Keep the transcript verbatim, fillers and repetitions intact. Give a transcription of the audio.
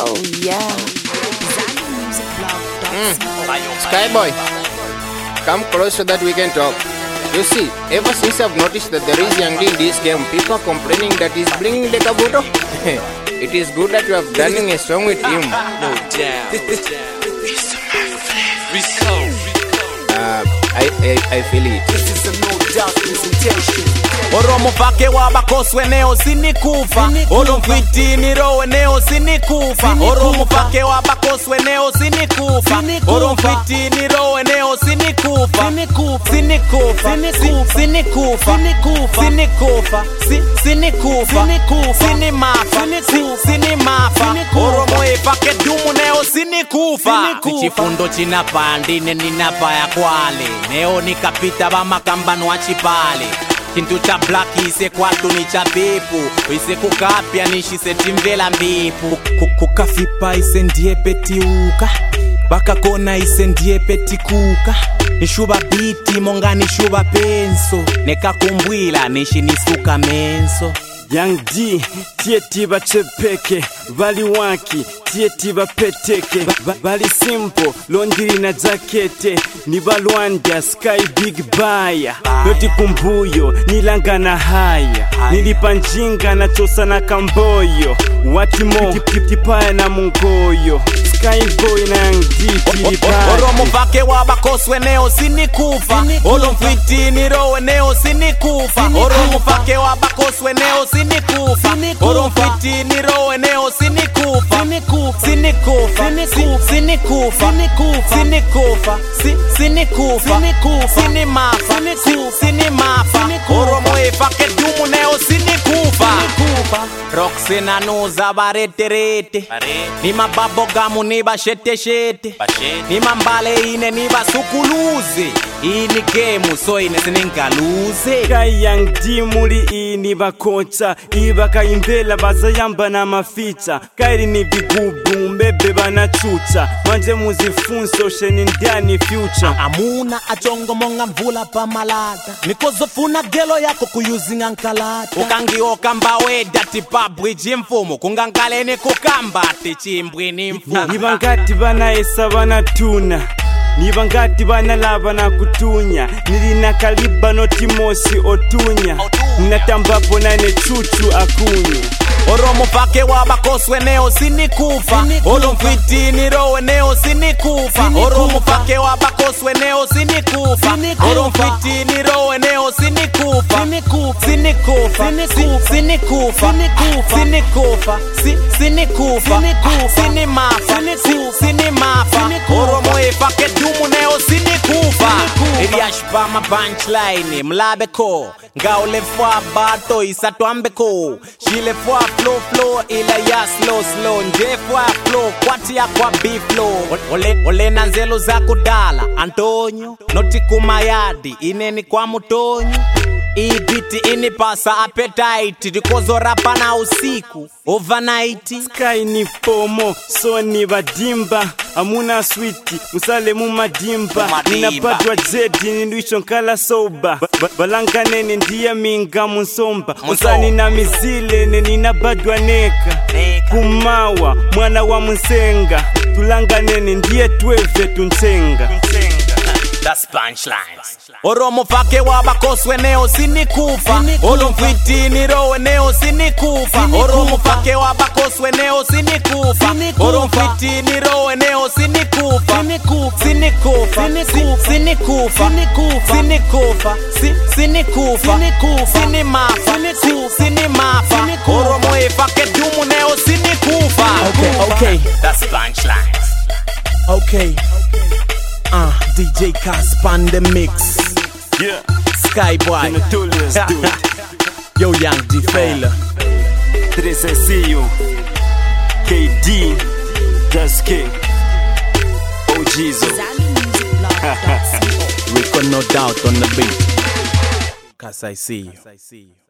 Oh yeah. Mm. Skyboy, come close so that we can talk. You see, ever since I've noticed that there is Young D in this game, people are complaining that he's bringing the Kabuto. It is good that you have done a song with him. No doubt. Uh, I, I, I feel it. This is a no doubt presentation. Oromo pake wabakoswe neo sinikufa Olo mfiti nirowe neo sinikufa Oromo pake wabakoswe neo sinikufa Olo mfiti nirowe neo sinikufa Sinikufa Sinikufa Sinikufa Sinikufa Sinimafa Sinimafa Oromo epake dumu neo sinikufa Chifundo china pandine ninapa ya kwale Neo nikapita bamakambano achipale Kintu cha black ise kwatu ni cha pepu Ise kukapia nishise timvela mbipu Kukafipa ise ndiye peti uka Baka kona ise ndiye peti kuka Nishuba biti monga nishuba penso Neka kumbwila nishi nisuka menso Young D, tieti bachepeke, bali wanki, tieti bapeteke, bali simple, londiri na jakete, ni balwanda, sky big baya, loti kumbuyo, nilanga na haya, nilipanjinga na chosa na kamboyo, watimo, tipaya na mungoyo, Skyboy na Young D, tilibaya. Oromo pake wabakoswe neo sinikufa, Olo mfiti nirowe neo sinikufa, Oromo pake wabakoswe neo sinikufa Oro mfiti nirowe neo sinikufa Sinikufa Sinikufa Sinikufa Sinikufa Sinimafa Sinimafa Oromo epake dumu neo sinikufa Roxy na nuza barete rete Ni mababo gamu ni bashete shete Ni mambale ine ni basukuluze Ini game so ine siningaluze Kai Young D muri ini bakocha Ibaka imbela bazayamba na maficha Kairi ni bigubu mbebe banachucha Manje muzifunso sheni ndani future Amuna achongo monga mvula pa malata Nikozofuna gelo yako kuyuzinga nkalata Ukangi okamba weda tipa bridge mfumo Kungankalene kukamba tichimbwi ni mfumo Nibangati bana esa bana tuna Nibangati bana laba na kutunya Nilina kaliba notimosi otunya Natambapo nane chuchu akunya Oromo pake wabakoswe neo sinikufa Olo mfiti nirowe neo sinikufa Oromo pake wabakoswe neo sinikufa Olo mfiti nirowe neo sinikufa Sinikufa Sinikufa Sinikufa Sinikufa Sinimafa Sinimafa Oromo epake dumu neo sinikufa Ili ashpa ma punchline mlabe ko Ngaule fwa bato isatuambe ko Shile fwa flow flow ila ya slow slow Nje fwa flow kwati ya kwa B-flow Ole, ole nanzelo za kudala Antonio Noti kumayadi ineni kwa mutonyo Ibiti ini pasa appetite Dikozo rapa na usiku overnight Sky ni pomo so ni badimba Amuna sweeti musale mu madimba Ninapatwa zedi ninduisho nkala soba ba Balanga nene ndiya minga musomba Musani na mizile nene nabadwa neka Kumawa mwana wa msenga Tulanga nene ndiye tweve tunsenga That's punchlines. Oromo pake wabakoswe neo sinikufa Olo mfiti nirowe neo sinikufa Oromo pake wabakoswe neo sinikufa Oro mfiti nirowe neo sinikufa Sinikufa Sinikufa Sinikufa Sinikufa Sinimafa Sinimafa Oromo epake dumu neo sinikufa Okay, okay. That's punchlines. Okay. Uh, D J Casp on the mix. Yeah. Skyboy. Yo, Young D Failure. Tres sencillo. K D. Just K. O Jizo. Rico no doubt on the beat. Cause I see you.